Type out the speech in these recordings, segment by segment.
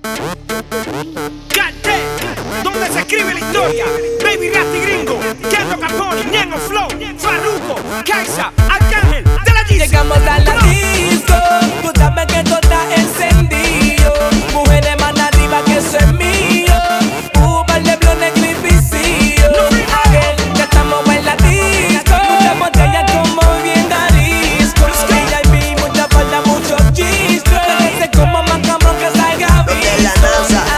Cartel, donde se escribe la historia. Baby Rasty Gringo, Kendo Capone, Ñengo Flow, Farruko, Kaisa, Arcángel, de la Yeezy. Llegamos a la disco, tú sabes que todo está encendido. Mujeres más arriba que eso es mío. Par de blones clipicillos. Ya estamos en la disco. Muchas botellas como bien disco. VIP, mucha falda, muchos chistros. Ese como más cabrón que salga visto.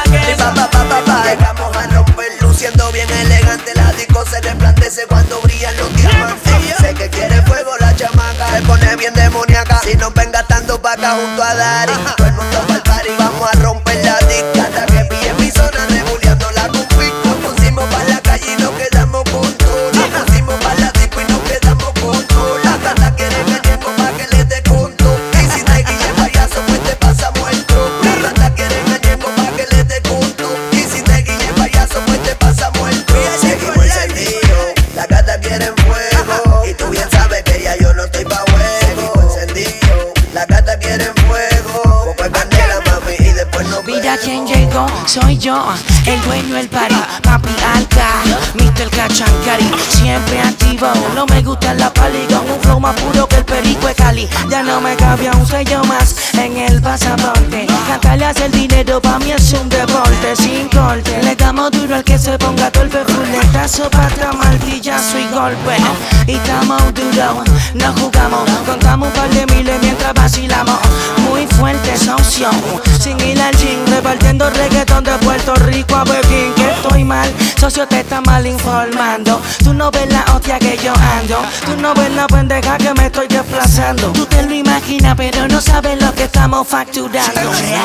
Llegamos a romper luciendo bien elegante. La disco se resplandece cuando brillan los diamantes. Sé que quiere fuego la chamaca, se pone bien demoníaca. Si nos ven gastando pa' acá junto a Dari, todo el mundo pa'l party, vamos a romper la disca. Hasta que pille mi zona, rebuleando la config. Nos pusimos pa' la calle y nos quedamos con todo. Nos pusimos pa' la disco y nos quedamos con todo. Las gatas quieren que llego pa' que les dé conto. Y si te guille payaso, pues te pasa muerto. Las gatas quieren que llego pa' que les dé conto. Y si te guille payaso, pues te pasa muerto. Seguimos encendidos, las gatas quieren fuego. Y tú bien sabes que ya yo no estoy pa' juego. Seguimos encendidos, las gatas quieren fuego. Pues candela, mami, y después nos Mira vemos. quién llegó, soy yo, el dueño del party, papi Alca, Mr. Cachancari, siempre activo, no me gusta la pali, con un flow más puro que el perico de Cali, ya no me cabía un sello más en el pasaporte, cantarle hace el dinero pa' mí es un deporte, sin corte, le damos duro al que se ponga torpe, fuletazo, pata, martillazo y golpe, y estamos duros, no jugamos, contamos un par de miles mientras vacilamos, muy fuerte socio, sin ir al gym, repartiendo reggaetón de Puerto Rico a Pekín. Que estoy mal, socio te está mal informando. Tú no ves la hostia que yo ando, tú no ves la pendeja que me estoy desplazando. Tú te lo imaginas pero no sabes lo que estamos facturando.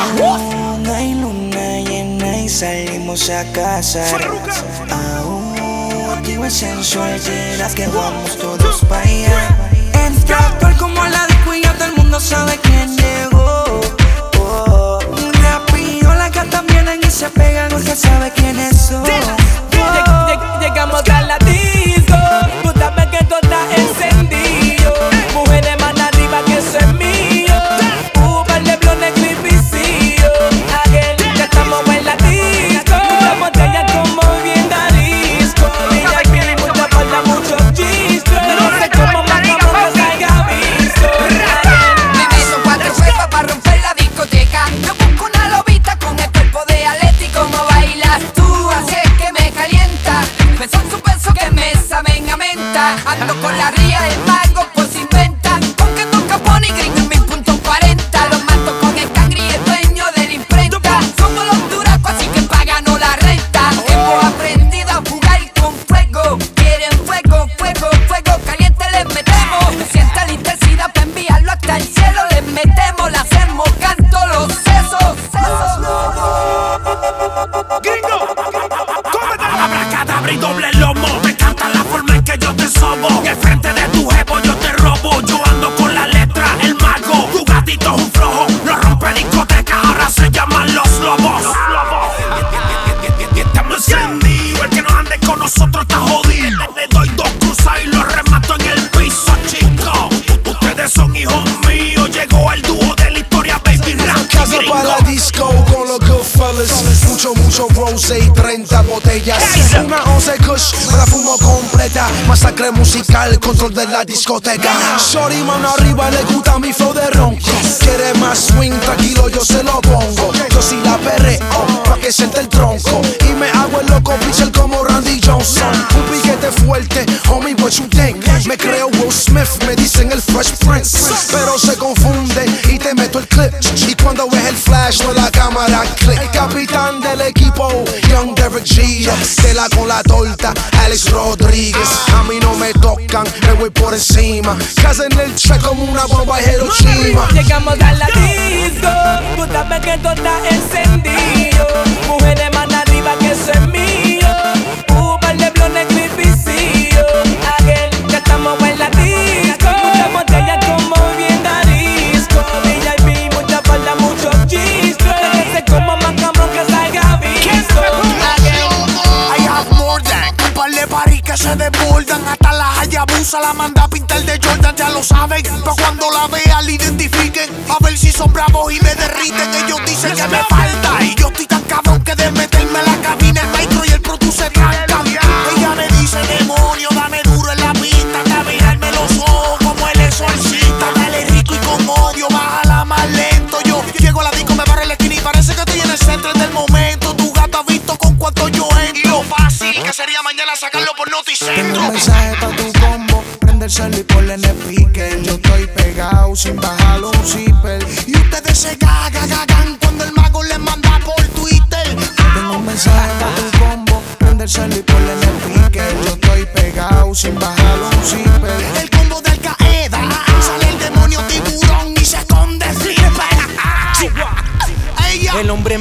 Hay luna llena y salimos a casa. Aún activo el sensual, verás que vamos todos pa' allá. Entra actual como la disco y ya todo el mundo sabe quién llegó. Rápido las gatas vienen y se pegan porque sabe quiénes son. Llegamos a la disco, tú sabes que todo está encendido. Mujeres más arriba que eso es mío. Par de blones clipicillos. Ya estamos en la disco. Muchas botellas como bien disco. VIP, mucha falda, muchos chistros. No sé cómo más cabrón que salga visto. Son 4 huevos para romper la discoteca. Yo busco una lobita con el cuerpo de Aleti. Como bailas tú, así es que me calienta. Beso en su beso que me saben a menta. Ando con la ría del mago, pues inventa. Con que toca Capone y Gringo en mi punto 40. Los mato con el cangri y el dueño de la imprenta. Somos los duracos, así que páganos la renta. Hemos aprendido a jugar con fuego. Quieren fuego, fuego, fuego caliente les metemos. Sienta la intensidad para enviarlo hasta el cielo. Les metemos, le hacemos canto los sesos. Gringo, cómete la abracadabra y doble lomo. Me encanta la forma en que yo te sobo. Y al frente de tu jevo yo te robo. Yo ando con la letra, el mago. Tu gatito es un flojo, lo rompe discoteca. Ahora se llaman los lobos. Y estamos encendidos. El que no ande con nosotros está jodido. Le doy 2 cruzas y lo remato en el piso, chicos. Ustedes son hijos míos. Llegó el dúo de la historia, Baby Rasty Casa Gringo. para la disco con los Goodfellas. Mucho rose y 30 botellas. Una 11 kush, me la fumo completa. Masacre musical, control de la discoteca. Shorty mano arriba, le gusta mi flow de ronco. Quiere más swing, tranquilo yo se lo pongo. Yo sí la perreo, pa' que siente el tronco. Y me hago el loco pitcher como Randy Johnson. Un piquete fuerte, homie what you think. Me creo Will Smith, me dicen el Fresh Prince. Pero se confunde y te meto el clip. Y cuando ves el flash, no la cámara click. El capitán del equipo, Young Derek G. Tela con la torta, Alex Rodríguez. A mí no me tocan, me voy por encima. Casa en el track como una bomba de Hiroshima. Llegamos a la disco, tú sabes que todo está encendido. Mujeres más arriba que eso es mío. Par de blones clipicillos. Ya estamos en la disco. Muchas botellas como bien disco. VIP, mucha falda, muchos chistros. Ese como más cabrón que salga visto. I have more than un par de paris que se desbordan. Hasta la Hayabusa la manda a pintar de Jordan, ya lo saben. Pa' cuando la vean, la identifiquen. A ver si son bravos y me derriten. Ellos dicen que me falta y yo estoy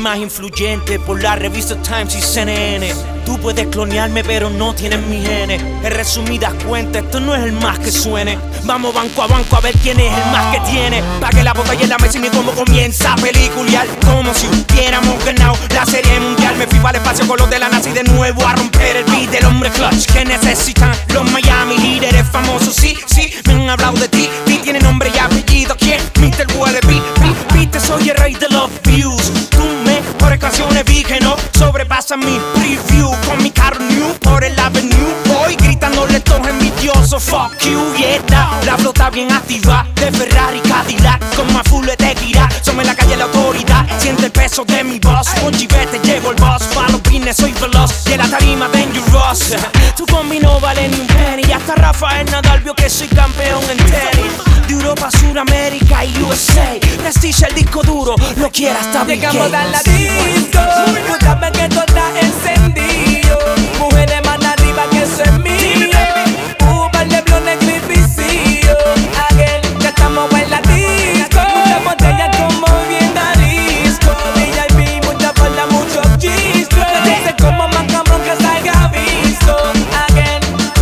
más influyente por la revista Times y CNN. Tú puedes clonearme pero no tienes mi genes. En resumidas cuentas, esto no es el más que suene. Vamos banco a ver quién es el más que tiene. Pague la botella en la mesa y ni cómo comienza a peliculear. Como si hubiéramos ganado la serie mundial. Me fui para el espacio con los de la NASA y de nuevo a romper el beat del hombre clutch que necesitan los Miami Heat. Eres famoso, sí, me han hablado de ti. Tiene nombre y apellido, ¿quién? Mr. Wallaby. Viste, soy el rey de los views. Tú mejores canciones vi que no sobrepasan mi preview. Con mi carro new por el avenue. Voy gritándole todos envidiosos. Fuck you, yeah, la flota bien activa. De Ferrari, Cadillac, con más full de tequila. Somos en la calle la autoridad. Siente el peso de mi voz. Con Givette llevo el boss. Pa' los pines soy veloz. Y en la tarima dangerous. Tu combi no vale ni un penny. Hasta Rafael Nadal vio que soy campeón en tenis. De Europa, Suramérica y USA. Prestige el disco duro, lo quiera hasta Bill Gates. Llegamos a la disco, tú sabes que todo está encendido. Mujeres más arriba que eso es mío. Par de blones gripicillo. Again, ya estamos en la disco. Muchas botellas como bien arisco. VIP, mucha falda, muchos chistros. Dice como más cabrón que salga visto. Again,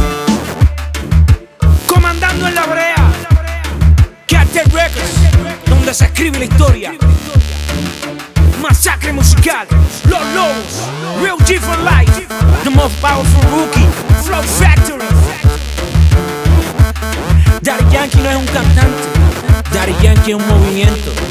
comandando en la brea. Cartel Records, donde se escribe la historia. Masacre musical, Los Lobos, Real G for life. The most powerful rookie, Flow Factory. Daddy Yankee no es un cantante, Daddy Yankee es un movimiento.